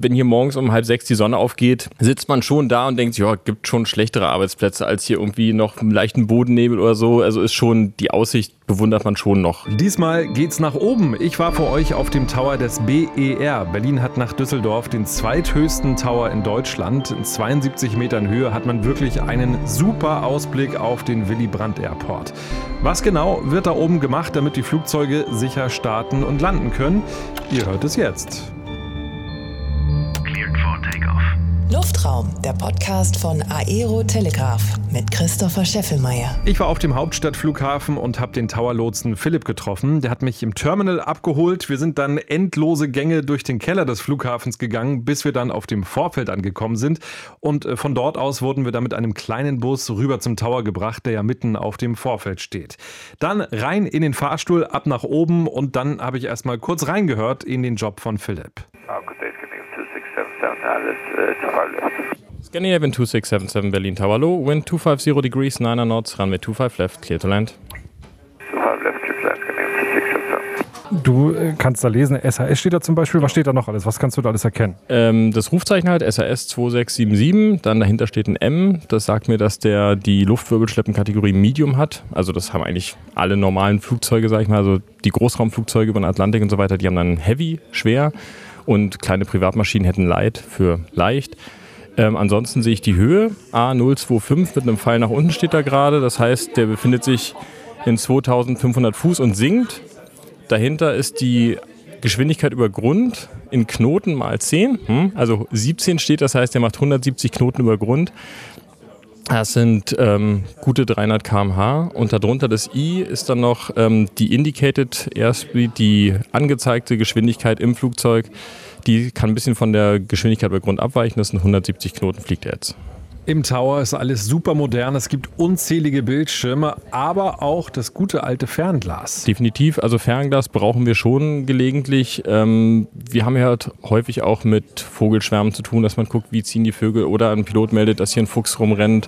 wenn hier morgens um 5:30 die Sonne aufgeht, sitzt man schon da und denkt, ja, gibt schon schlechtere Arbeitsplätze als hier irgendwie noch einen leichten Bodennebel oder so. Also ist schon, die Aussicht bewundert man schon noch. Diesmal geht's nach oben. Ich war für euch auf dem Tower des BER. Berlin hat nach Düsseldorf den zweithöchsten Tower in Deutschland. In 72 Metern Höhe hat man wirklich einen super Ausblick auf den Willy Brandt Airport. Was genau wird da oben gemacht, damit die Flugzeuge sicher starten und landen können? Ihr hört es jetzt. Luftraum, der Podcast von Aero Telegraph mit Christopher Scheffelmeier. Ich war auf dem Hauptstadtflughafen und habe den Towerlotsen Philipp getroffen. Der hat mich im Terminal abgeholt. Wir sind dann endlose Gänge durch den Keller des Flughafens gegangen, bis wir dann auf dem Vorfeld angekommen sind. Und von dort aus wurden wir dann mit einem kleinen Bus rüber zum Tower gebracht, der ja mitten auf dem Vorfeld steht. Dann rein in den Fahrstuhl, ab nach oben und dann habe ich erstmal kurz reingehört in den Job von Philipp. Scandinavian 2677 Berlin Tower Low, wind 250 degrees, 9 knots, runway 25 left, clear to land. 25 left, clear to land, Scandinavian 2677. Du kannst da lesen, SAS steht da zum Beispiel. Was steht da noch alles? Was kannst du da alles erkennen? Das Rufzeichen halt, SAS 2677, dann dahinter steht ein M. Das sagt mir, dass der die Luftwirbelschleppenkategorie Medium hat. Also das haben eigentlich alle normalen Flugzeuge, sag ich mal. Also die Großraumflugzeuge über den Atlantik und so weiter, die haben dann Heavy, schwer. Und kleine Privatmaschinen hätten Light für leicht. Ansonsten sehe ich die Höhe, A025 mit einem Pfeil nach unten steht da gerade. Das heißt, der befindet sich in 2500 Fuß und sinkt. Dahinter ist die Geschwindigkeit über Grund in Knoten mal 10. Also 17 steht, das heißt, der macht 170 Knoten über Grund. Das sind gute 300 km/h. Und darunter das I ist dann noch die Indicated Airspeed, die angezeigte Geschwindigkeit im Flugzeug. Die kann ein bisschen von der Geschwindigkeit bei Grund abweichen. Das sind 170 Knoten, fliegt er jetzt. Im Tower ist alles super modern. Es gibt unzählige Bildschirme, aber auch das gute alte Fernglas. Definitiv, also Fernglas brauchen wir schon gelegentlich. Wir haben ja halt häufig auch mit Vogelschwärmen zu tun, dass man guckt, wie ziehen die Vögel, oder ein Pilot meldet, dass hier ein Fuchs rumrennt.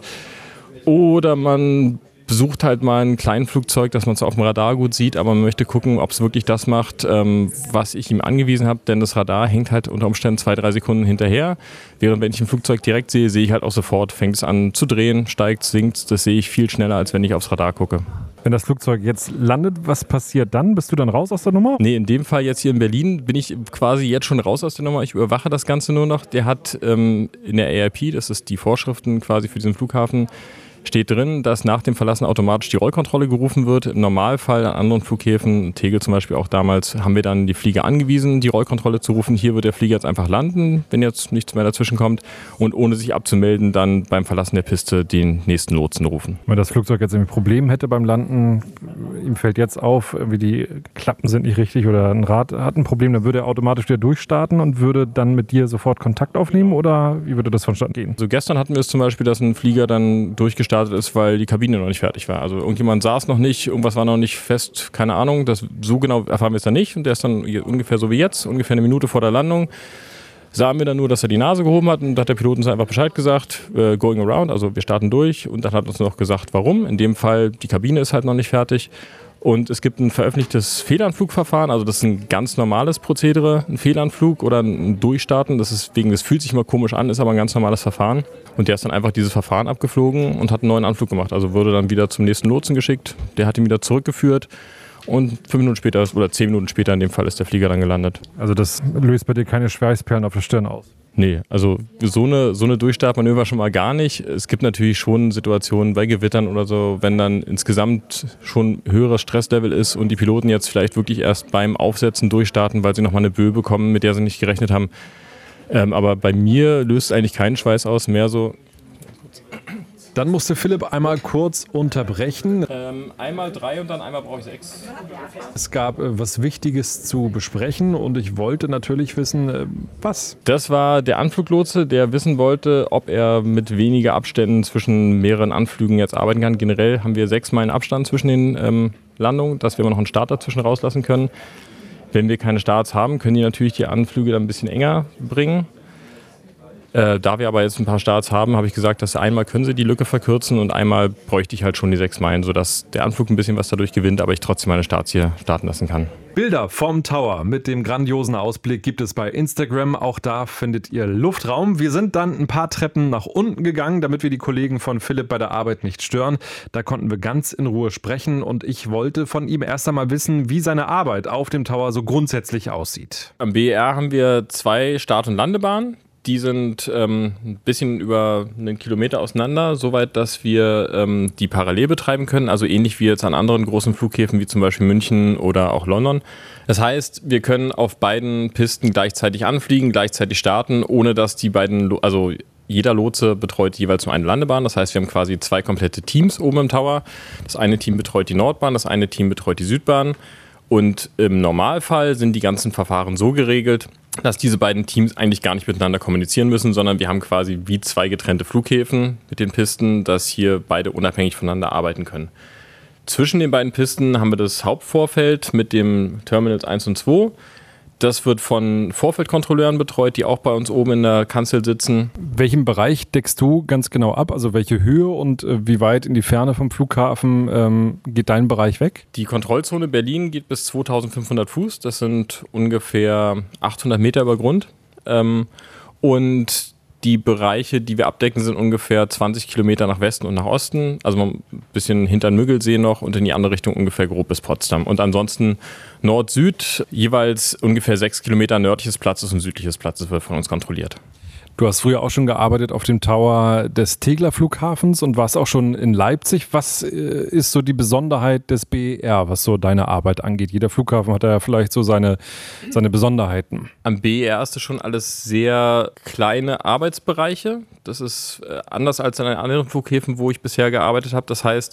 Oder man besucht halt mal ein Kleinflugzeug, dass man es auf dem Radar gut sieht, aber man möchte gucken, ob es wirklich das macht, was ich ihm angewiesen habe, denn das Radar hängt halt unter Umständen 2-3 Sekunden hinterher, während wenn ich ein Flugzeug direkt sehe, sehe ich halt auch sofort, fängt es an zu drehen, steigt, sinkt, das sehe ich viel schneller, als wenn ich aufs Radar gucke. Wenn das Flugzeug jetzt landet, was passiert dann? Bist du dann raus aus der Nummer? Nee, in dem Fall jetzt hier in Berlin bin ich quasi jetzt schon raus aus der Nummer. Ich überwache das Ganze nur noch. Der hat in der ARP, das ist die Vorschriften quasi für diesen Flughafen, steht drin, dass nach dem Verlassen automatisch die Rollkontrolle gerufen wird. Im Normalfall an anderen Flughäfen, Tegel zum Beispiel auch damals, haben wir dann die Flieger angewiesen, die Rollkontrolle zu rufen. Hier wird der Flieger jetzt einfach landen, wenn jetzt nichts mehr dazwischen kommt, und ohne sich abzumelden, dann beim Verlassen der Piste den nächsten Lotsen rufen. Wenn das Flugzeug jetzt ein Problem hätte beim Landen, ihm fällt jetzt auf, wie die Klappen sind nicht richtig oder ein Rad hat ein Problem, dann würde er automatisch wieder durchstarten und würde dann mit dir sofort Kontakt aufnehmen, oder wie würde das vonstatten gehen? So gestern hatten wir es zum Beispiel, dass ein Flieger dann durchgestartet ist, weil die Kabine noch nicht fertig war. Also irgendjemand saß noch nicht, irgendwas war noch nicht fest, keine Ahnung. Das, so genau erfahren wir es dann nicht. Und der ist dann ungefähr so wie jetzt, ungefähr eine Minute vor der Landung. Sahen wir dann nur, dass er die Nase gehoben hat, und da hat der Pilot uns einfach Bescheid gesagt, going around, also wir starten durch, und dann hat uns noch gesagt, warum. In dem Fall, die Kabine ist halt noch nicht fertig. Und es gibt ein veröffentlichtes Fehlanflugverfahren, also das ist ein ganz normales Prozedere, ein Fehlanflug oder ein Durchstarten. Das fühlt sich immer komisch an, ist aber ein ganz normales Verfahren. Und der ist dann einfach dieses Verfahren abgeflogen und hat einen neuen Anflug gemacht. Also wurde dann wieder zum nächsten Lotsen geschickt, der hat ihn wieder zurückgeführt. Und 5 Minuten später oder 10 Minuten später in dem Fall ist der Flieger dann gelandet. Also das löst bei dir keine Schweißperlen auf der Stirn aus? Nee, also so eine Durchstartmanöver schon mal gar nicht. Es gibt natürlich schon Situationen bei Gewittern oder so, wenn dann insgesamt schon höheres Stresslevel ist und die Piloten jetzt vielleicht wirklich erst beim Aufsetzen durchstarten, weil sie nochmal eine Böe bekommen, mit der sie nicht gerechnet haben. Aber bei mir löst es eigentlich keinen Schweiß aus, mehr so. Dann musste Philipp einmal kurz unterbrechen. Einmal 3 und dann einmal brauche ich 6. Es gab was Wichtiges zu besprechen und ich wollte natürlich wissen, was. Das war der Anfluglotse, der wissen wollte, ob er mit weniger Abständen zwischen mehreren Anflügen jetzt arbeiten kann. Generell haben wir 6 Meilen Abstand zwischen den Landungen, dass wir noch einen Start dazwischen rauslassen können. Wenn wir keine Starts haben, können die natürlich die Anflüge dann ein bisschen enger bringen. Da wir aber jetzt ein paar Starts haben, habe ich gesagt, dass einmal können sie die Lücke verkürzen und einmal bräuchte ich halt schon die 6 Meilen, sodass der Anflug ein bisschen was dadurch gewinnt, aber ich trotzdem meine Starts hier starten lassen kann. Bilder vom Tower mit dem grandiosen Ausblick gibt es bei Instagram. Auch da findet ihr Luftraum. Wir sind dann ein paar Treppen nach unten gegangen, damit wir die Kollegen von Philipp bei der Arbeit nicht stören. Da konnten wir ganz in Ruhe sprechen und ich wollte von ihm erst einmal wissen, wie seine Arbeit auf dem Tower so grundsätzlich aussieht. Am BER haben wir 2 Start- und Landebahnen. Die sind ein bisschen über einen Kilometer auseinander, soweit, dass wir die parallel betreiben können, also ähnlich wie jetzt an anderen großen Flughäfen wie zum Beispiel München oder auch London. Das heißt, wir können auf beiden Pisten gleichzeitig anfliegen, gleichzeitig starten, ohne dass die beiden, also jeder Lotse betreut jeweils nur eine Landebahn. Das heißt, wir haben quasi 2 komplette Teams oben im Tower. Das eine Team betreut die Nordbahn, das eine Team betreut die Südbahn. Und im Normalfall sind die ganzen Verfahren so geregelt, dass diese beiden Teams eigentlich gar nicht miteinander kommunizieren müssen, sondern wir haben quasi wie 2 getrennte Flughäfen mit den Pisten, dass hier beide unabhängig voneinander arbeiten können. Zwischen den beiden Pisten haben wir das Hauptvorfeld mit dem Terminals 1 und 2. Das wird von Vorfeldkontrolleuren betreut, die auch bei uns oben in der Kanzel sitzen. Welchen Bereich deckst du ganz genau ab? Also welche Höhe und wie weit in die Ferne vom Flughafen geht dein Bereich weg? Die Kontrollzone Berlin geht bis 2500 Fuß. Das sind ungefähr 800 Meter über Grund. Und die Bereiche, die wir abdecken, sind ungefähr 20 Kilometer nach Westen und nach Osten. Also ein bisschen hinter den Müggelsee noch und in die andere Richtung ungefähr grob bis Potsdam. Und ansonsten Nord-Süd, jeweils ungefähr 6 Kilometer nördliches Platzes und südliches Platzes wird von uns kontrolliert. Du hast früher auch schon gearbeitet auf dem Tower des Tegeler Flughafens und warst auch schon in Leipzig. Was ist so die Besonderheit des BER, was so deine Arbeit angeht? Jeder Flughafen hat ja vielleicht so seine Besonderheiten. Am BER ist das schon alles sehr kleine Arbeitsbereiche. Das ist anders als an anderen Flughäfen, wo ich bisher gearbeitet habe. Das heißt,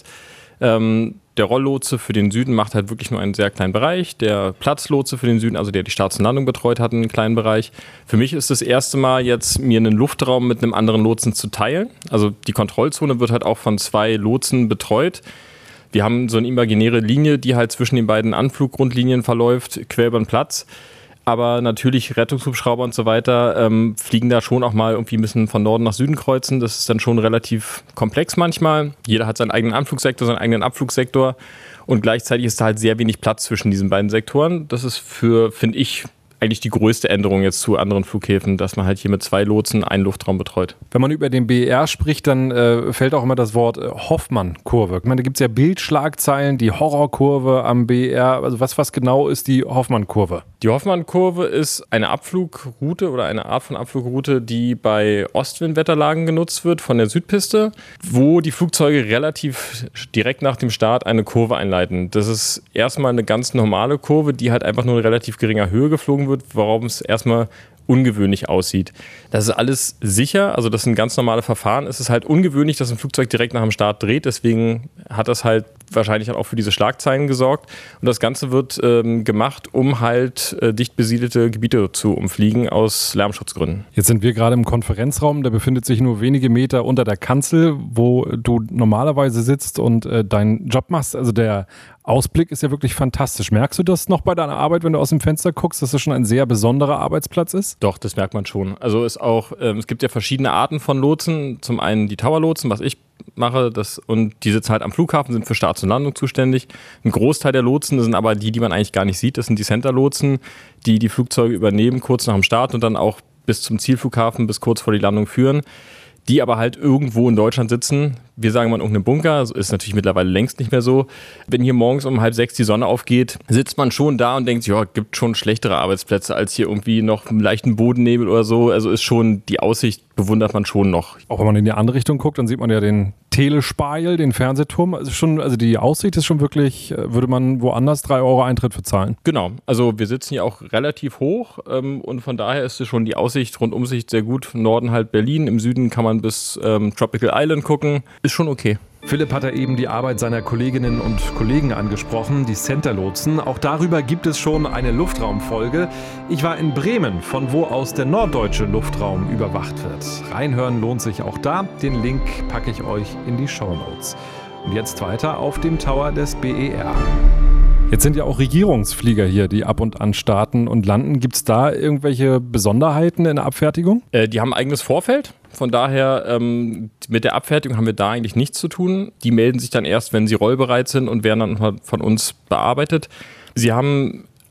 der Rolllotse für den Süden macht halt wirklich nur einen sehr kleinen Bereich. Der Platzlotse für den Süden, also der die Starts und Landung betreut, hat einen kleinen Bereich. Für mich ist das erste Mal jetzt, mir einen Luftraum mit einem anderen Lotsen zu teilen. Also die Kontrollzone wird halt auch von 2 Lotsen betreut. Wir haben so eine imaginäre Linie, die halt zwischen den beiden Anfluggrundlinien verläuft, quer über den Platz. Aber natürlich Rettungshubschrauber und so weiter fliegen da schon auch mal irgendwie ein bisschen von Norden nach Süden kreuzen. Das ist dann schon relativ komplex manchmal. Jeder hat seinen eigenen Anflugsektor, seinen eigenen Abflugsektor. Und gleichzeitig ist da halt sehr wenig Platz zwischen diesen beiden Sektoren. Das ist finde ich, eigentlich die größte Änderung jetzt zu anderen Flughäfen, dass man halt hier mit 2 Lotsen einen Luftraum betreut. Wenn man über den BER spricht, dann fällt auch immer das Wort Hoffmann-Kurve. Ich meine, da gibt es ja Bildschlagzeilen, die Horrorkurve am BER. Also was genau ist die Hoffmann-Kurve? Die Hoffmann-Kurve ist eine Abflugroute oder eine Art von Abflugroute, die bei Ostwindwetterlagen genutzt wird von der Südpiste, wo die Flugzeuge relativ direkt nach dem Start eine Kurve einleiten. Das ist erstmal eine ganz normale Kurve, die halt einfach nur in relativ geringer Höhe geflogen wird, warum es erstmal ungewöhnlich aussieht. Das ist alles sicher, also das sind ganz normale Verfahren. Es ist halt ungewöhnlich, dass ein Flugzeug direkt nach dem Start dreht, deswegen hat das halt wahrscheinlich auch für diese Schlagzeilen gesorgt. Und das Ganze wird gemacht, um halt dicht besiedelte Gebiete zu umfliegen aus Lärmschutzgründen. Jetzt sind wir gerade im Konferenzraum, der befindet sich nur wenige Meter unter der Kanzel, wo du normalerweise sitzt und deinen Job machst. Also der Ausblick ist ja wirklich fantastisch. Merkst du das noch bei deiner Arbeit, wenn du aus dem Fenster guckst, dass das schon ein sehr besonderer Arbeitsplatz ist? Doch, das merkt man schon. Also es gibt ja verschiedene Arten von Lotsen. Zum einen die Tower-Lotsen, was ich mache, und die sitzen halt am Flughafen, sind für Starts und Landung zuständig. Ein Großteil der Lotsen sind aber die man eigentlich gar nicht sieht. Das sind die Center-Lotsen, die die Flugzeuge übernehmen, kurz nach dem Start und dann auch bis zum Zielflughafen, bis kurz vor die Landung führen. Die aber halt irgendwo in Deutschland sitzen. Wir sagen mal in irgendeinem Bunker, ist natürlich mittlerweile längst nicht mehr so. Wenn hier morgens um 5:30 die Sonne aufgeht, sitzt man schon da und denkt, ja, gibt schon schlechtere Arbeitsplätze als hier irgendwie noch einen leichten Bodennebel oder so. Also ist schon, die Aussicht bewundert man schon noch. Auch wenn man in die andere Richtung guckt, dann sieht man ja den Telespeiel, den Fernsehturm. Also die Aussicht ist schon wirklich, würde man woanders 3 € Eintritt für zahlen. Genau, also wir sitzen hier auch relativ hoch und von daher ist es schon die Aussicht, Rundumsicht sehr gut. Im Norden halt Berlin, im Süden kann man bis Tropical Island gucken. Ist schon okay. Philipp hat eben die Arbeit seiner Kolleginnen und Kollegen angesprochen, die Center-Lotsen. Auch darüber gibt es schon eine Luftraumfolge. Ich war in Bremen, von wo aus der norddeutsche Luftraum überwacht wird. Reinhören lohnt sich auch da. Den Link packe ich euch in die Shownotes. Und jetzt weiter auf dem Tower des BER. Jetzt sind ja auch Regierungsflieger hier, die ab und an starten und landen. Gibt es da irgendwelche Besonderheiten in der Abfertigung? Die haben ein eigenes Vorfeld. Von daher, mit der Abfertigung haben wir da eigentlich nichts zu tun. Die melden sich dann erst, wenn sie rollbereit sind und werden dann von uns bearbeitet. Sie haben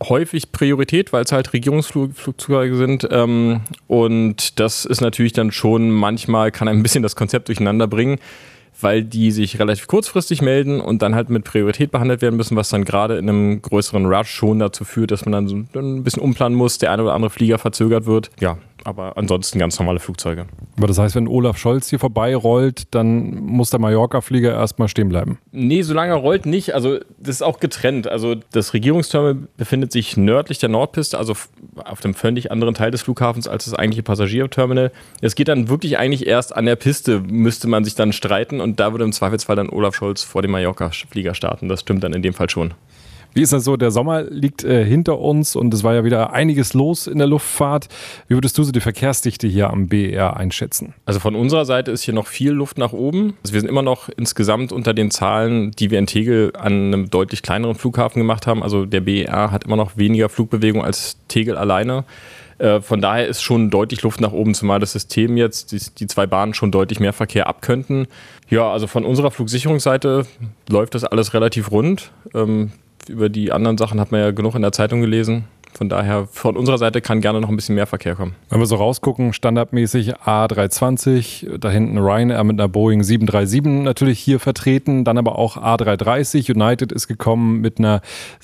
häufig Priorität, weil es halt Regierungsflugzeuge sind. Und das ist natürlich dann schon manchmal, kann ein bisschen das Konzept durcheinander bringen, weil die sich relativ kurzfristig melden und dann halt mit Priorität behandelt werden müssen, was dann gerade in einem größeren Rush schon dazu führt, dass man dann so ein bisschen umplanen muss, der eine oder andere Flieger verzögert wird. Ja, aber ansonsten ganz normale Flugzeuge. Aber das heißt, wenn Olaf Scholz hier vorbeirollt, dann muss der Mallorca-Flieger erstmal stehen bleiben? Nee, solange er rollt nicht. Also das ist auch getrennt. Also das Regierungsterminal befindet sich nördlich der Nordpiste, also auf dem völlig anderen Teil des Flughafens als das eigentliche Passagierterminal. Es geht dann wirklich eigentlich erst an der Piste, müsste man sich dann streiten und da würde im Zweifelsfall dann Olaf Scholz vor dem Mallorca-Flieger starten. Das stimmt dann in dem Fall schon. Wie ist das so? Der Sommer liegt hinter uns und es war ja wieder einiges los in der Luftfahrt. Wie würdest du so die Verkehrsdichte hier am BER einschätzen? Also von unserer Seite ist hier noch viel Luft nach oben. Also wir sind immer noch insgesamt unter den Zahlen, die wir in Tegel an einem deutlich kleineren Flughafen gemacht haben. Also der BER hat immer noch weniger Flugbewegung als Tegel alleine. Von daher ist schon deutlich Luft nach oben, zumal das System jetzt, die zwei Bahnen schon deutlich mehr Verkehr abkönnten. Ja, also von unserer Flugsicherungsseite läuft das alles relativ rund. Über die anderen Sachen hat man ja genug in der Zeitung gelesen. Von daher, von unserer Seite kann gerne noch ein bisschen mehr Verkehr kommen. Wenn wir so rausgucken, standardmäßig A320, da hinten Ryanair mit einer Boeing 737 natürlich hier vertreten, dann aber auch A330, United ist gekommen mit einer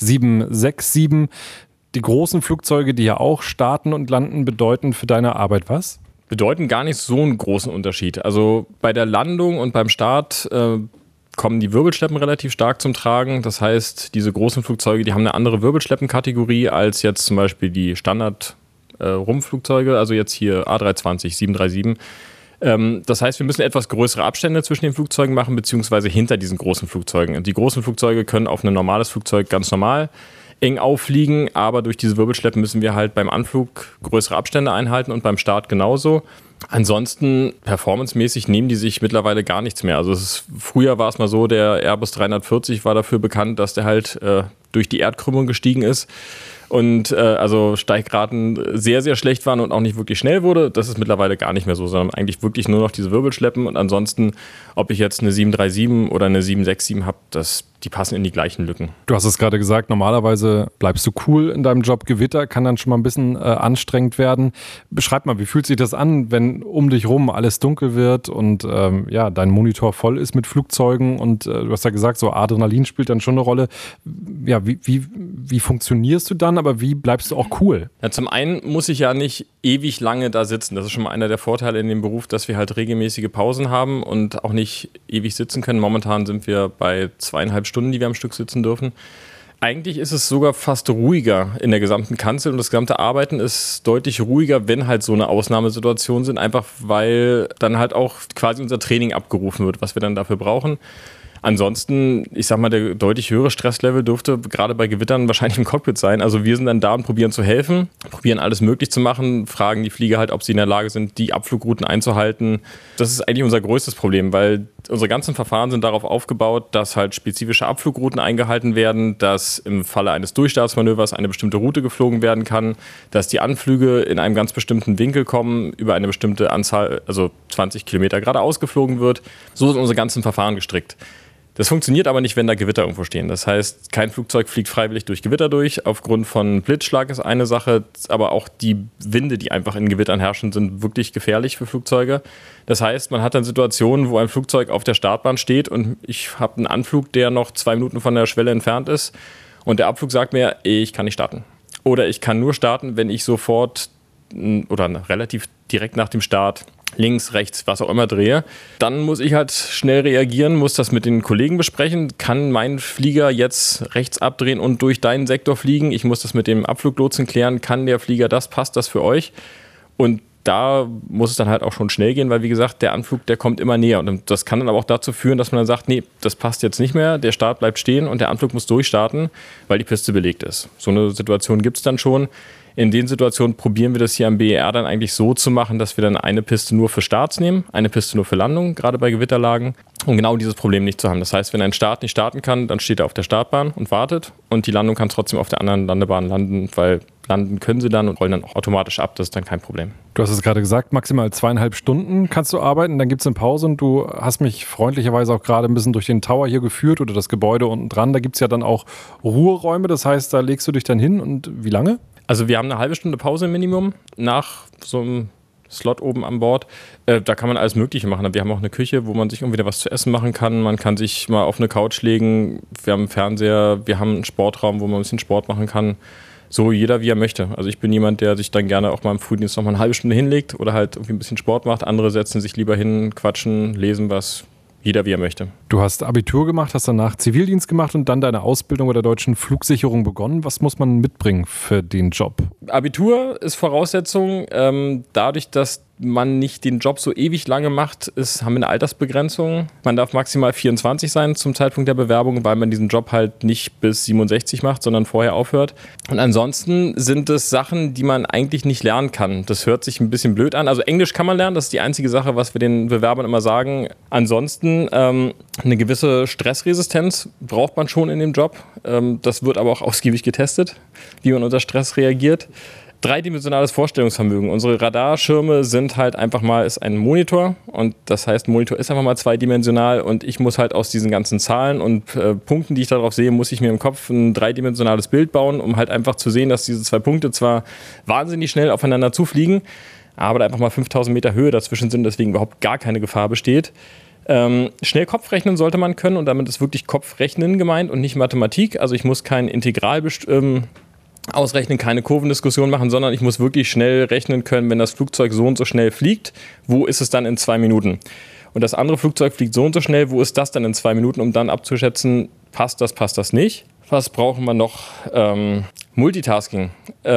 767. Die großen Flugzeuge, die hier auch starten und landen, bedeuten für deine Arbeit was? Bedeuten gar nicht so einen großen Unterschied. Also bei der Landung und beim Start kommen die Wirbelschleppen relativ stark zum Tragen. Das heißt, diese großen Flugzeuge, die haben eine andere Wirbelschleppenkategorie als jetzt zum Beispiel die Standard-Rumpfflugzeuge, also jetzt hier A320, 737. Das heißt, wir müssen etwas größere Abstände zwischen den Flugzeugen machen, beziehungsweise hinter diesen großen Flugzeugen. Und die großen Flugzeuge können auf ein normales Flugzeug ganz normal eng auffliegen, aber durch diese Wirbelschleppen müssen wir halt beim Anflug größere Abstände einhalten und beim Start genauso. Ansonsten, performancemäßig nehmen die sich mittlerweile gar nichts mehr. Also früher war es mal so, der Airbus 340 war dafür bekannt, dass der halt durch die Erdkrümmung gestiegen ist und also Steigraten sehr, sehr schlecht waren und auch nicht wirklich schnell wurde. Das ist mittlerweile gar nicht mehr so, sondern eigentlich wirklich nur noch diese Wirbelschleppen und ansonsten, ob ich jetzt eine 737 oder eine 767 habe, die passen in die gleichen Lücken. Du hast es gerade gesagt, normalerweise bleibst du cool in deinem Job. Gewitter kann dann schon mal ein bisschen anstrengend werden. Beschreib mal, wie fühlt sich das an, wenn um dich rum alles dunkel wird und dein Monitor voll ist mit Flugzeugen und du hast ja gesagt, so Adrenalin spielt dann schon eine Rolle. Ja, wie funktionierst du dann, aber wie bleibst du auch cool? Ja, zum einen muss ich ja nicht ewig lange da sitzen. Das ist schon mal einer der Vorteile in dem Beruf, dass wir halt regelmäßige Pausen haben und auch nicht ewig sitzen können. Momentan sind wir bei 2,5 Stunden, die wir am Stück sitzen dürfen. Eigentlich ist es sogar fast ruhiger in der gesamten Kanzel und das gesamte Arbeiten ist deutlich ruhiger, wenn halt so eine Ausnahmesituation sind, einfach weil dann halt auch quasi unser Training abgerufen wird, was wir dann dafür brauchen. Ansonsten, ich sag mal, der deutlich höhere Stresslevel dürfte gerade bei Gewittern wahrscheinlich im Cockpit sein. Also wir sind dann da und probieren zu helfen, probieren alles möglich zu machen, fragen die Flieger halt, ob sie in der Lage sind, die Abflugrouten einzuhalten. Das ist eigentlich unser größtes Problem, weil unsere ganzen Verfahren sind darauf aufgebaut, dass halt spezifische Abflugrouten eingehalten werden, dass im Falle eines Durchstartsmanövers eine bestimmte Route geflogen werden kann, dass die Anflüge in einem ganz bestimmten Winkel kommen, über eine bestimmte Anzahl, also 20 Kilometer geradeaus geflogen wird. So sind unsere ganzen Verfahren gestrickt. Das funktioniert aber nicht, wenn da Gewitter irgendwo stehen. Das heißt, kein Flugzeug fliegt freiwillig durch Gewitter durch. Aufgrund von Blitzschlag ist eine Sache, aber auch die Winde, die einfach in Gewittern herrschen, sind wirklich gefährlich für Flugzeuge. Das heißt, man hat dann Situationen, wo ein Flugzeug auf der Startbahn steht und ich habe einen Anflug, der noch 2 Minuten von der Schwelle entfernt ist und der Abflug sagt mir, ich kann nicht starten. Oder ich kann nur starten, wenn ich sofort oder relativ direkt nach dem Start links, rechts, was auch immer drehe. Dann muss ich halt schnell reagieren, muss das mit den Kollegen besprechen. Kann mein Flieger jetzt rechts abdrehen und durch deinen Sektor fliegen? Ich muss das mit dem Abfluglotsen klären. Kann der Flieger das? Passt das für euch? Und da muss es dann halt auch schon schnell gehen, weil wie gesagt, der Anflug, der kommt immer näher. Und das kann dann aber auch dazu führen, dass man dann sagt, nee, das passt jetzt nicht mehr, der Start bleibt stehen und der Anflug muss durchstarten, weil die Piste belegt ist. So eine Situation gibt es dann schon. In den Situationen probieren wir das hier am BER dann eigentlich so zu machen, dass wir dann eine Piste nur für Starts nehmen, eine Piste nur für Landung, gerade bei Gewitterlagen, um genau dieses Problem nicht zu haben. Das heißt, wenn ein Start nicht starten kann, dann steht er auf der Startbahn und wartet und die Landung kann trotzdem auf der anderen Landebahn landen, weil landen können sie dann und rollen dann auch automatisch ab. Das ist dann kein Problem. Du hast es gerade gesagt, maximal 2,5 Stunden kannst du arbeiten, dann gibt es eine Pause und du hast mich freundlicherweise auch gerade ein bisschen durch den Tower hier geführt oder das Gebäude unten dran. Da gibt es ja dann auch Ruheräume, das heißt, da legst du dich dann hin und wie lange? Also wir haben eine halbe Stunde Pause im Minimum nach so einem Slot oben an Bord. Da kann man alles Mögliche machen. Wir haben auch eine Küche, wo man sich irgendwie was zu essen machen kann. Man kann sich mal auf eine Couch legen. Wir haben einen Fernseher, wir haben einen Sportraum, wo man ein bisschen Sport machen kann. So jeder, wie er möchte. Also ich bin jemand, der sich dann gerne auch mal im Frühdienst noch mal eine halbe Stunde hinlegt oder halt irgendwie ein bisschen Sport macht. Andere setzen sich lieber hin, quatschen, lesen was. Jeder, wie er möchte. Du hast Abitur gemacht, hast danach Zivildienst gemacht und dann deine Ausbildung bei der Deutschen Flugsicherung begonnen. Was muss man mitbringen für den Job? Abitur ist Voraussetzung. Dadurch, dass man nicht den Job so ewig lange macht, haben wir eine Altersbegrenzung. Man darf maximal 24 sein zum Zeitpunkt der Bewerbung, weil man diesen Job halt nicht bis 67 macht, sondern vorher aufhört. Und ansonsten sind es Sachen, die man eigentlich nicht lernen kann. Das hört sich ein bisschen blöd an. Also Englisch kann man lernen, das ist die einzige Sache, was wir den Bewerbern immer sagen. Ansonsten eine gewisse Stressresistenz braucht man schon in dem Job. Das wird aber auch ausgiebig getestet, wie man unter Stress reagiert. Dreidimensionales Vorstellungsvermögen. Unsere Radarschirme sind halt einfach mal, ist ein Monitor und das heißt, Monitor ist einfach mal zweidimensional und ich muss halt aus diesen ganzen Zahlen und Punkten, die ich darauf sehe, muss ich mir im Kopf ein dreidimensionales Bild bauen, um halt einfach zu sehen, dass diese zwei Punkte zwar wahnsinnig schnell aufeinander zufliegen, aber da einfach mal 5000 Meter Höhe dazwischen sind, deswegen überhaupt gar keine Gefahr besteht. Schnell Kopfrechnen sollte man können und damit ist wirklich Kopfrechnen gemeint und nicht Mathematik. Also ich muss kein Integral ausrechnen, keine Kurvendiskussion machen, sondern ich muss wirklich schnell rechnen können, wenn das Flugzeug so und so schnell fliegt, wo ist es dann in 2 Minuten? Und das andere Flugzeug fliegt so und so schnell, wo ist das dann in 2 Minuten, um dann abzuschätzen, passt das nicht? Was brauchen wir noch? Multitasking.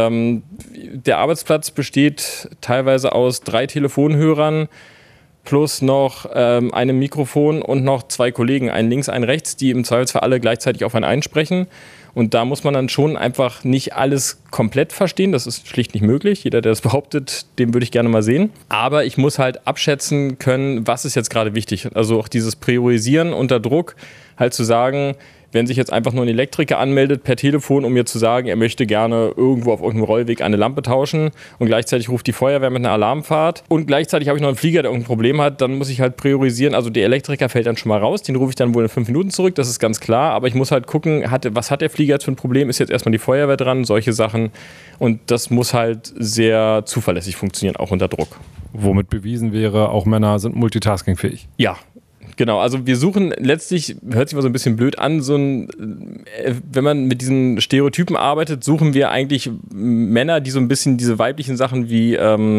Der Arbeitsplatz besteht teilweise aus 3 Telefonhörern, plus noch einem Mikrofon und noch 2 Kollegen, einen links, einen rechts, die im Zweifelsfall alle gleichzeitig auf einen einsprechen. Und da muss man dann schon einfach nicht alles komplett verstehen. Das ist schlicht nicht möglich. Jeder, der das behauptet, den würde ich gerne mal sehen. Aber ich muss halt abschätzen können, was ist jetzt gerade wichtig. Also auch dieses Priorisieren unter Druck, halt zu sagen, wenn sich jetzt einfach nur ein Elektriker anmeldet per Telefon, um mir zu sagen, er möchte gerne irgendwo auf irgendeinem Rollweg eine Lampe tauschen und gleichzeitig ruft die Feuerwehr mit einer Alarmfahrt und gleichzeitig habe ich noch einen Flieger, der irgendein Problem hat, dann muss ich halt priorisieren. Also der Elektriker fällt dann schon mal raus, den rufe ich dann wohl in 5 Minuten zurück, das ist ganz klar, aber ich muss halt gucken, was hat der Flieger jetzt für ein Problem, ist jetzt erstmal die Feuerwehr dran, solche Sachen und das muss halt sehr zuverlässig funktionieren, auch unter Druck. Womit bewiesen wäre, auch Männer sind multitaskingfähig. Ja. Genau, also wir suchen letztlich, hört sich mal so ein bisschen blöd an, wenn man mit diesen Stereotypen arbeitet, suchen wir eigentlich Männer, die so ein bisschen diese weiblichen Sachen wie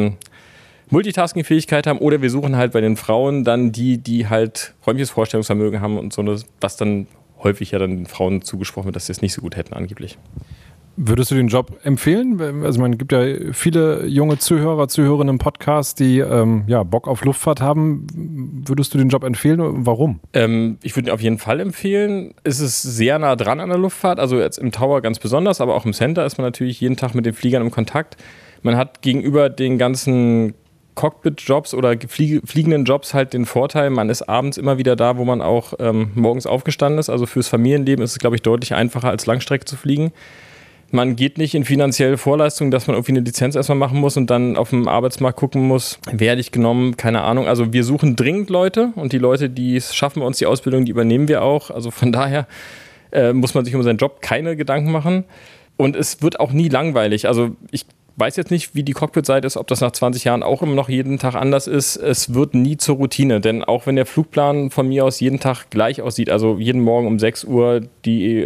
Multitasking-Fähigkeit haben oder wir suchen halt bei den Frauen dann die halt räumliches Vorstellungsvermögen haben und so, was dann häufig ja dann den Frauen zugesprochen wird, dass sie es nicht so gut hätten angeblich. Würdest du den Job empfehlen? Also man gibt ja viele junge Zuhörerinnen im Podcast, die Bock auf Luftfahrt haben. Würdest du den Job empfehlen? Warum? Ich würde ihn auf jeden Fall empfehlen. Es ist sehr nah dran an der Luftfahrt, also jetzt im Tower ganz besonders, aber auch im Center ist man natürlich jeden Tag mit den Fliegern im Kontakt. Man hat gegenüber den ganzen Cockpit-Jobs oder fliegenden Jobs halt den Vorteil, man ist abends immer wieder da, wo man auch morgens aufgestanden ist. Also fürs Familienleben ist es, glaube ich, deutlich einfacher als Langstrecke zu fliegen. Man geht nicht in finanzielle Vorleistungen, dass man irgendwie eine Lizenz erstmal machen muss und dann auf dem Arbeitsmarkt gucken muss, werde ich genommen, keine Ahnung. Also wir suchen dringend Leute und die Leute, die es schaffen bei uns die Ausbildung, die übernehmen wir auch. Also von daher muss man sich um seinen Job keine Gedanken machen und es wird auch nie langweilig. Also ich weiß jetzt nicht, wie die Cockpit-Seite ist, ob das nach 20 Jahren auch immer noch jeden Tag anders ist. Es wird nie zur Routine, denn auch wenn der Flugplan von mir aus jeden Tag gleich aussieht, also jeden Morgen um 6 Uhr die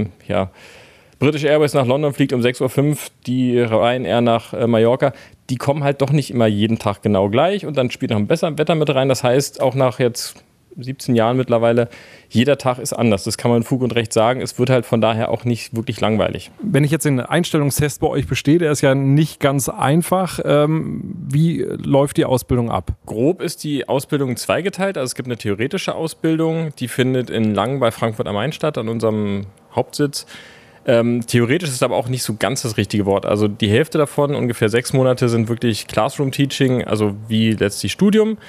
British Airways nach London fliegt um 6.05 Uhr, die Ryanair nach Mallorca, die kommen halt doch nicht immer jeden Tag genau gleich und dann spielt noch ein besseres Wetter mit rein. Das heißt, auch nach jetzt 17 Jahren mittlerweile, jeder Tag ist anders. Das kann man Fug und Recht sagen. Es wird halt von daher auch nicht wirklich langweilig. Wenn ich jetzt den Einstellungstest bei euch bestehe, der ist ja nicht ganz einfach. Wie läuft die Ausbildung ab? Grob ist die Ausbildung zweigeteilt. Also es gibt eine theoretische Ausbildung, die findet in Langen bei Frankfurt am Main statt, an unserem Hauptsitz. Theoretisch ist aber auch nicht so ganz das richtige Wort. Also die Hälfte davon, ungefähr 6 Monate, sind wirklich Classroom-Teaching, also wie letztlich Studium.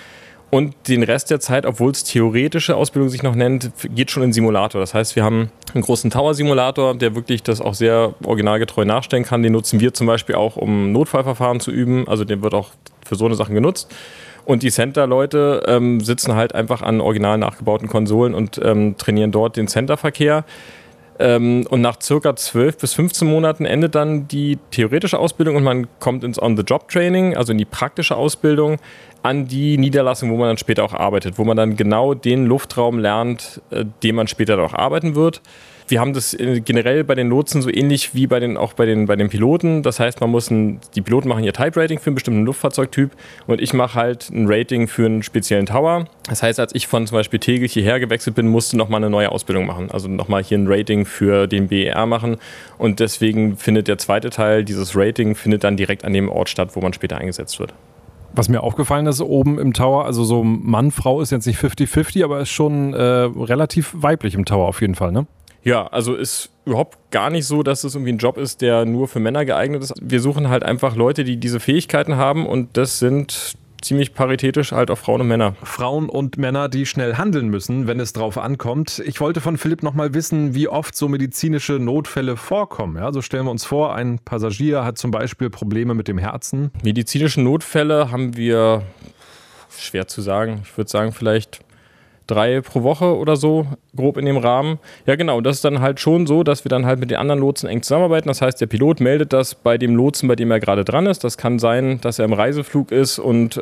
Und den Rest der Zeit, obwohl es theoretische Ausbildung sich noch nennt, geht schon in Simulator. Das heißt, wir haben einen großen Tower-Simulator, der wirklich das auch sehr originalgetreu nachstellen kann. Den nutzen wir zum Beispiel auch, um Notfallverfahren zu üben. Also der wird auch für so eine Sachen genutzt. Und die Center-Leute sitzen halt einfach an original nachgebauten Konsolen und trainieren dort den Center-Verkehr. Und nach circa 12 bis 15 Monaten endet dann die theoretische Ausbildung und man kommt ins On-the-Job-Training, also in die praktische Ausbildung, an die Niederlassung, wo man dann später auch arbeitet, wo man dann genau den Luftraum lernt, den man später auch arbeiten wird. Wir haben das generell bei den Lotsen so ähnlich wie bei den Piloten. Das heißt, die Piloten machen ihr Type-Rating für einen bestimmten Luftfahrzeugtyp und ich mache halt ein Rating für einen speziellen Tower. Das heißt, als ich von zum Beispiel Tegel hierher gewechselt bin, musste nochmal eine neue Ausbildung machen. Also nochmal hier ein Rating für den BER machen. Und deswegen findet der zweite Teil, dieses Rating, findet dann direkt an dem Ort statt, wo man später eingesetzt wird. Was mir aufgefallen ist, oben im Tower, also so Mann, Frau ist jetzt nicht 50-50, aber ist schon relativ weiblich im Tower auf jeden Fall, ne? Ja, also ist überhaupt gar nicht so, dass es irgendwie ein Job ist, der nur für Männer geeignet ist. Wir suchen halt einfach Leute, die diese Fähigkeiten haben und das sind ziemlich paritätisch halt auch Frauen und Männer. Frauen und Männer, die schnell handeln müssen, wenn es drauf ankommt. Ich wollte von Philipp nochmal wissen, wie oft so medizinische Notfälle vorkommen. Ja, so stellen wir uns vor, ein Passagier hat zum Beispiel Probleme mit dem Herzen. Medizinische Notfälle haben wir, schwer zu sagen, ich würde sagen vielleicht 3 pro Woche oder so, grob in dem Rahmen. Ja genau, das ist dann halt schon so, dass wir dann halt mit den anderen Lotsen eng zusammenarbeiten. Das heißt, der Pilot meldet das bei dem Lotsen, bei dem er gerade dran ist. Das kann sein, dass er im Reiseflug ist und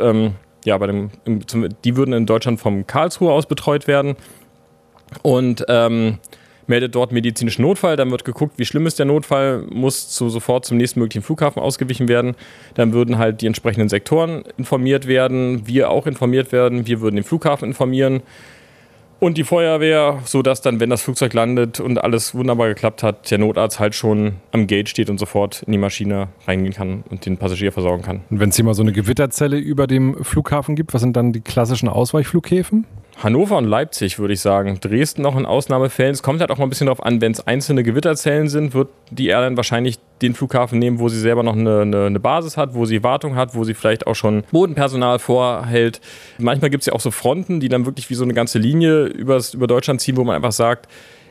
die würden in Deutschland vom Karlsruhe aus betreut werden und meldet dort medizinischen Notfall. Dann wird geguckt, wie schlimm ist der Notfall, muss sofort zum nächsten möglichen Flughafen ausgewichen werden. Dann würden halt die entsprechenden Sektoren informiert werden, wir auch informiert werden, wir würden den Flughafen informieren und die Feuerwehr, sodass dann, wenn das Flugzeug landet und alles wunderbar geklappt hat, der Notarzt halt schon am Gate steht und sofort in die Maschine reingehen kann und den Passagier versorgen kann. Und wenn es hier mal so eine Gewitterzelle über dem Flughafen gibt, was sind dann die klassischen Ausweichflughäfen? Hannover und Leipzig, würde ich sagen. Dresden noch in Ausnahmefällen. Es kommt halt auch mal ein bisschen darauf an, wenn es einzelne Gewitterzellen sind, wird die Airline wahrscheinlich den Flughafen nehmen, wo sie selber noch eine Basis hat, wo sie Wartung hat, wo sie vielleicht auch schon Bodenpersonal vorhält. Manchmal gibt es ja auch so Fronten, die dann wirklich wie so eine ganze Linie über Deutschland ziehen, wo man einfach sagt,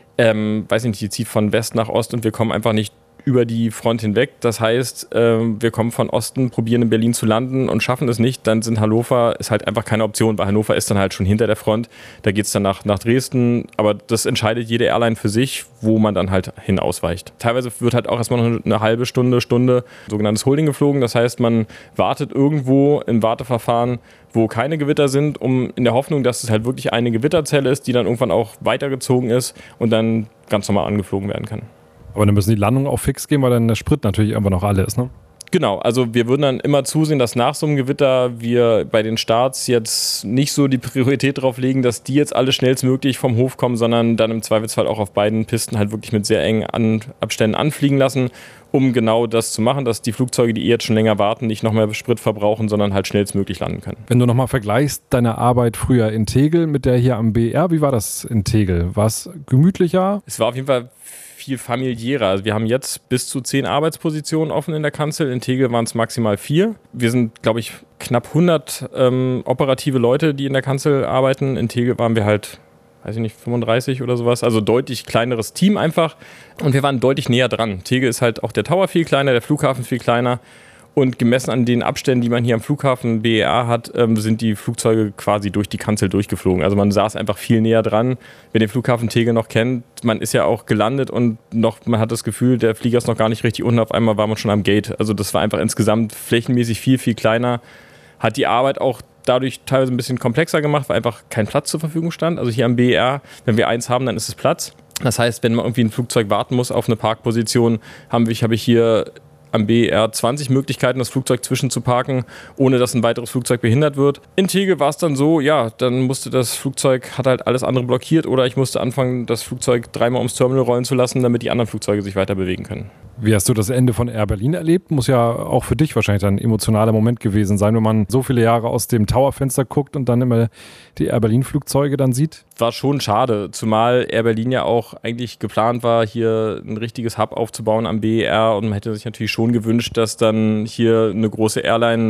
weiß nicht, die zieht von West nach Ost und wir kommen einfach nicht über die Front hinweg. Das heißt, wir kommen von Osten, probieren in Berlin zu landen und schaffen es nicht. Dann sind Hannover ist halt einfach keine Option, weil Hannover ist dann halt schon hinter der Front. Da geht es dann nach Dresden. Aber das entscheidet jede Airline für sich, wo man dann halt hin ausweicht. Teilweise wird halt auch erstmal noch eine halbe Stunde, sogenanntes Holding geflogen. Das heißt, man wartet irgendwo im Warteverfahren, wo keine Gewitter sind, in der Hoffnung, dass es halt wirklich eine Gewitterzelle ist, die dann irgendwann auch weitergezogen ist und dann ganz normal angeflogen werden kann. Aber dann müssen die Landungen auch fix gehen, weil dann der Sprit natürlich irgendwann noch alle ist, ne? Genau, also wir würden dann immer zusehen, dass nach so einem Gewitter wir bei den Starts jetzt nicht so die Priorität drauf legen, dass die jetzt alle schnellstmöglich vom Hof kommen, sondern dann im Zweifelsfall auch auf beiden Pisten halt wirklich mit sehr engen Abständen anfliegen lassen, um genau das zu machen, dass die Flugzeuge, die jetzt schon länger warten, nicht noch mehr Sprit verbrauchen, sondern halt schnellstmöglich landen können. Wenn du nochmal vergleichst deine Arbeit früher in Tegel mit der hier am BER, wie war das in Tegel? War es gemütlicher? Es war auf jeden Fall viel familiärer. Also wir haben jetzt bis zu 10 Arbeitspositionen offen in der Kanzel. In Tegel waren es maximal 4. Wir sind, glaube ich, knapp 100 operative Leute, die in der Kanzel arbeiten. In Tegel waren wir halt, weiß ich nicht, 35 oder sowas. Also deutlich kleineres Team einfach. Und wir waren deutlich näher dran. Tegel ist halt auch der Tower viel kleiner, der Flughafen viel kleiner. Und gemessen an den Abständen, die man hier am Flughafen BER hat, sind die Flugzeuge quasi durch die Kanzel durchgeflogen. Also man saß einfach viel näher dran. Wer den Flughafen Tegel noch kennt, man ist ja auch gelandet und man hat das Gefühl, der Flieger ist noch gar nicht richtig unten. Auf einmal war man schon am Gate. Also das war einfach insgesamt flächenmäßig viel, viel kleiner. Hat die Arbeit auch dadurch teilweise ein bisschen komplexer gemacht, weil einfach kein Platz zur Verfügung stand. Also hier am BER, wenn wir eins haben, dann ist es Platz. Das heißt, wenn man irgendwie ein Flugzeug warten muss auf eine Parkposition, habe ich hier am BER 20 Möglichkeiten, das Flugzeug zwischen zu parken, ohne dass ein weiteres Flugzeug behindert wird. In Tegel war es dann so, ja, dann musste das Flugzeug, hat halt alles andere blockiert oder ich musste anfangen, das Flugzeug 3-mal ums Terminal rollen zu lassen, damit die anderen Flugzeuge sich weiter bewegen können. Wie hast du das Ende von Air Berlin erlebt? Muss ja auch für dich wahrscheinlich ein emotionaler Moment gewesen sein, wenn man so viele Jahre aus dem Towerfenster guckt und dann immer die Air Berlin Flugzeuge dann sieht. War schon schade, zumal Air Berlin ja auch eigentlich geplant war, hier ein richtiges Hub aufzubauen am BER und man hätte sich natürlich schon gewünscht, dass dann hier eine große Airline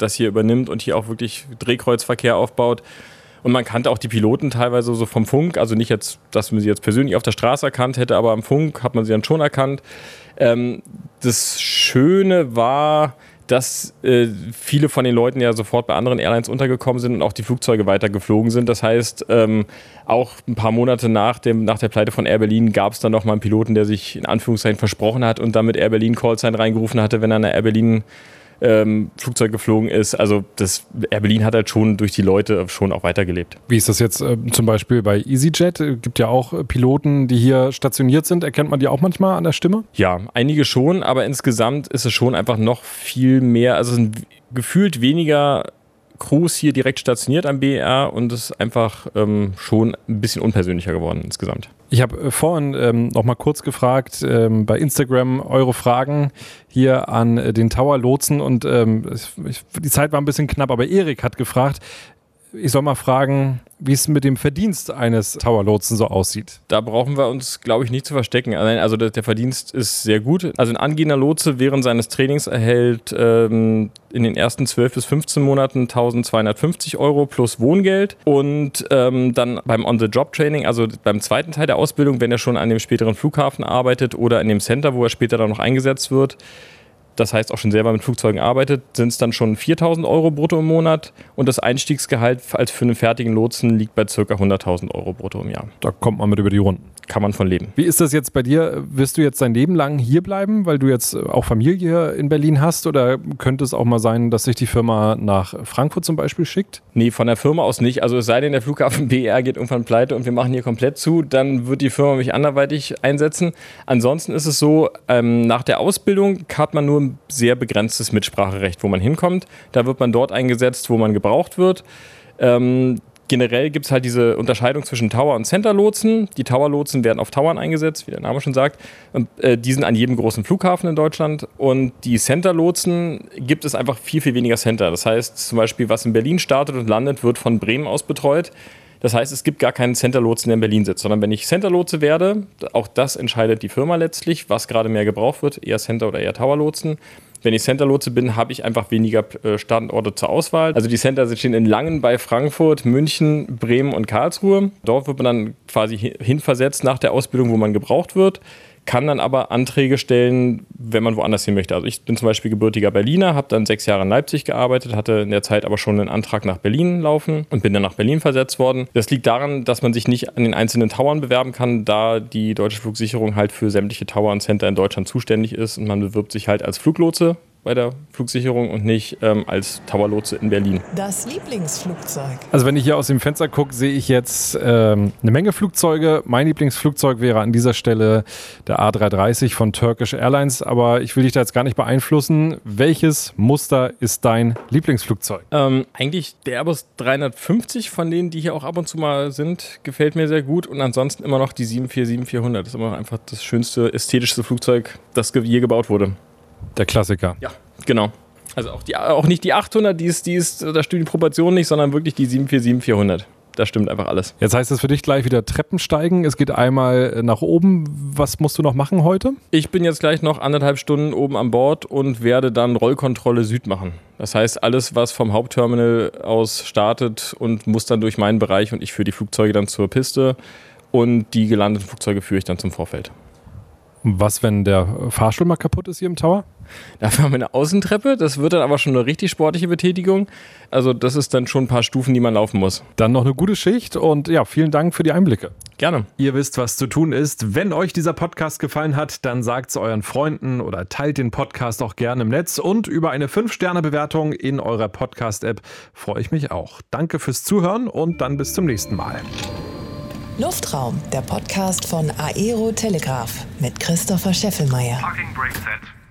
das hier übernimmt und hier auch wirklich Drehkreuzverkehr aufbaut. Und man kannte auch die Piloten teilweise so vom Funk, also nicht jetzt, dass man sie jetzt persönlich auf der Straße erkannt hätte, aber am Funk hat man sie dann schon erkannt. Das Schöne war, dass viele von den Leuten ja sofort bei anderen Airlines untergekommen sind und auch die Flugzeuge weitergeflogen sind. Das heißt, auch ein paar Monate nach der Pleite von Air Berlin gab es dann noch mal einen Piloten, der sich in Anführungszeichen versprochen hat und damit Air Berlin Callsign reingerufen hatte, wenn er eine Air Berlin Flugzeug geflogen ist. Also das Air Berlin hat halt schon durch die Leute schon auch weitergelebt. Wie ist das jetzt zum Beispiel bei EasyJet? Gibt ja auch Piloten, die hier stationiert sind. Erkennt man die auch manchmal an der Stimme? Ja, einige schon, aber insgesamt ist es schon einfach noch viel mehr. Also es sind gefühlt weniger Crews hier direkt stationiert am BER und es ist einfach schon ein bisschen unpersönlicher geworden insgesamt. Ich habe vorhin noch mal kurz gefragt bei Instagram eure Fragen hier an den Tower-Lotsen und die Zeit war ein bisschen knapp, aber Erik hat gefragt, ich soll mal fragen, wie es mit dem Verdienst eines Tower-Lotsen so aussieht. Da brauchen wir uns, glaube ich, nicht zu verstecken. Also der Verdienst ist sehr gut. Also ein angehender Lotse während seines Trainings erhält in den ersten 12 bis 15 Monaten 1.250 € plus Wohngeld. Und dann beim On-the-Job-Training, also beim zweiten Teil der Ausbildung, wenn er schon an dem späteren Flughafen arbeitet oder in dem Center, wo er später dann noch eingesetzt wird, das heißt auch schon selber mit Flugzeugen arbeitet, sind es dann schon 4.000 € brutto im Monat und das Einstiegsgehalt als für einen fertigen Lotsen liegt bei ca. 100.000 € brutto im Jahr. Da kommt man mit über die Runden. Kann man von leben. Wie ist das jetzt bei dir? Wirst du jetzt dein Leben lang hier bleiben, weil du jetzt auch Familie hier in Berlin hast? Oder könnte es auch mal sein, dass sich die Firma nach Frankfurt zum Beispiel schickt? Nee, von der Firma aus nicht. Also es sei denn, der Flughafen BER geht irgendwann pleite und wir machen hier komplett zu, dann wird die Firma mich anderweitig einsetzen. Ansonsten ist es so, nach der Ausbildung hat man nur ein sehr begrenztes Mitspracherecht, wo man hinkommt. Da wird man dort eingesetzt, wo man gebraucht wird. Generell gibt es halt diese Unterscheidung zwischen Tower- und Center-Lotsen. Die Tower-Lotsen werden auf Towern eingesetzt, wie der Name schon sagt. Und, die sind an jedem großen Flughafen in Deutschland. Und die Center-Lotsen gibt es einfach viel, viel weniger Center. Das heißt zum Beispiel, was in Berlin startet und landet, wird von Bremen aus betreut. Das heißt, es gibt gar keinen Center-Lotsen, der in Berlin sitzt. Sondern wenn ich Center-Lotse werde, auch das entscheidet die Firma letztlich, was gerade mehr gebraucht wird, eher Center- oder eher Tower-Lotsen. Wenn ich Center-Lotse bin, habe ich einfach weniger Standorte zur Auswahl. Also die Center stehen in Langen bei Frankfurt, München, Bremen und Karlsruhe. Dort wird man dann quasi hinversetzt nach der Ausbildung, wo man gebraucht wird. Kann dann aber Anträge stellen, wenn man woanders hin möchte. Also ich bin zum Beispiel gebürtiger Berliner, habe dann 6 Jahre in Leipzig gearbeitet, hatte in der Zeit aber schon einen Antrag nach Berlin laufen und bin dann nach Berlin versetzt worden. Das liegt daran, dass man sich nicht an den einzelnen Towern bewerben kann, da die Deutsche Flugsicherung halt für sämtliche Tower und Center in Deutschland zuständig ist und man bewirbt sich halt als Fluglotse bei der Flugsicherung und nicht als Tower-Lotse in Berlin. Das Lieblingsflugzeug. Also wenn ich hier aus dem Fenster gucke, sehe ich jetzt eine Menge Flugzeuge. Mein Lieblingsflugzeug wäre an dieser Stelle der A330 von Turkish Airlines, aber ich will dich da jetzt gar nicht beeinflussen. Welches Muster ist dein Lieblingsflugzeug? Eigentlich der Airbus 350 von denen, die hier auch ab und zu mal sind, gefällt mir sehr gut und ansonsten immer noch die 747-400. Das ist immer einfach das schönste, ästhetischste Flugzeug, das je gebaut wurde. Der Klassiker. Ja, genau. Also auch nicht die 800, da stimmt die Proportion nicht, sondern wirklich die 747-400. Da stimmt einfach alles. Jetzt heißt es für dich gleich wieder Treppen steigen. Es geht einmal nach oben. Was musst du noch machen heute? Ich bin jetzt gleich noch 1,5 Stunden oben an Bord und werde dann Rollkontrolle Süd machen. Das heißt, alles, was vom Hauptterminal aus startet und muss dann durch meinen Bereich und ich führe die Flugzeuge dann zur Piste und die gelandeten Flugzeuge führe ich dann zum Vorfeld. Was, wenn der Fahrstuhl mal kaputt ist hier im Tower? Dafür haben wir eine Außentreppe. Das wird dann aber schon eine richtig sportliche Betätigung. Also das ist dann schon ein paar Stufen, die man laufen muss. Dann noch eine gute Schicht und ja, vielen Dank für die Einblicke. Gerne. Ihr wisst, was zu tun ist. Wenn euch dieser Podcast gefallen hat, dann sagt es euren Freunden oder teilt den Podcast auch gerne im Netz. Und über eine 5-Sterne-Bewertung in eurer Podcast-App freue ich mich auch. Danke fürs Zuhören und dann bis zum nächsten Mal. Luftraum, der Podcast von Aero Telegraph mit Christopher Scheffelmeier. Parking brake set.